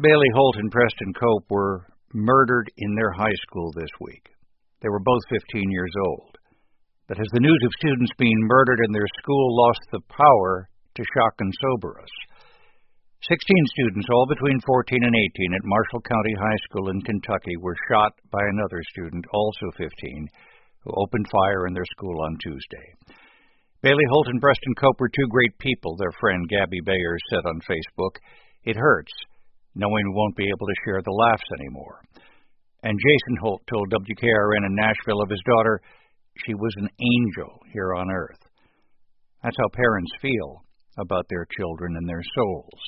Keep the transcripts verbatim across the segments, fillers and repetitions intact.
Bailey Holt and Preston Cope were murdered in their high school this week. They were both fifteen years old. But has the news of students being murdered in their school lost the power to shock and sober us? Sixteen students, all between fourteen and eighteen, at Marshall County High School in Kentucky were shot by another student, also fifteen, who opened fire in their school on Tuesday. Bailey Holt and Preston Cope were two great people, their friend Gabby Bayer said on Facebook. It hurts, knowing we won't be able to share the laughs anymore. And Jason Holt told W K R N in Nashville of his daughter, she was an angel here on earth. That's how parents feel about their children and their souls.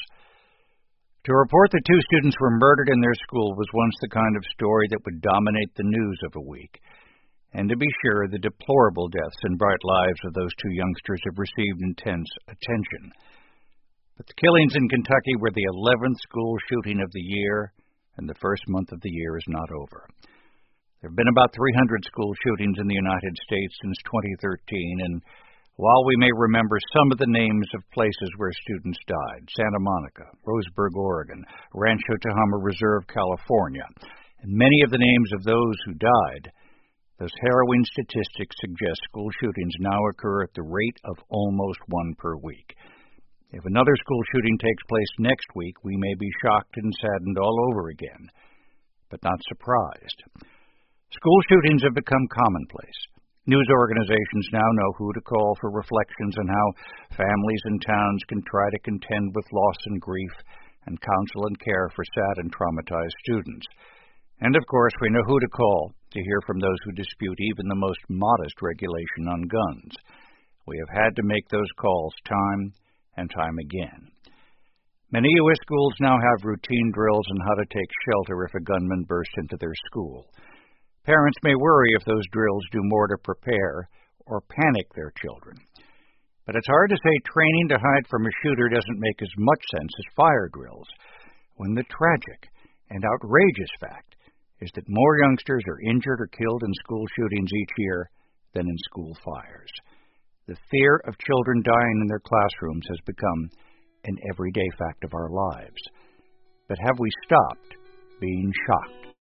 To report that two students were murdered in their school was once the kind of story that would dominate the news of a week. And to be sure, the deplorable deaths and bright lives of those two youngsters have received intense attention. But the killings in Kentucky were the eleventh school shooting of the year, and the first month of the year is not over. There have been about three hundred school shootings in the United States since twenty thirteen, and while we may remember some of the names of places where students died, Santa Monica, Roseburg, Oregon, Rancho Tehama Reserve, California, and many of the names of those who died, those harrowing statistics suggest school shootings now occur at the rate of almost one per week. If another school shooting takes place next week, we may be shocked and saddened all over again, but not surprised. School shootings have become commonplace. News organizations now know who to call for reflections on how families and towns can try to contend with loss and grief and counsel and care for sad and traumatized students. And, of course, we know who to call to hear from those who dispute even the most modest regulation on guns. We have had to make those calls time and time again. Many U S schools now have routine drills on how to take shelter if a gunman bursts into their school. Parents may worry if those drills do more to prepare or panic their children. But it's hard to say training to hide from a shooter doesn't make as much sense as fire drills, when the tragic and outrageous fact is that more youngsters are injured or killed in school shootings each year than in school fires. The fear of children dying in their classrooms has become an everyday fact of our lives. But have we stopped being shocked?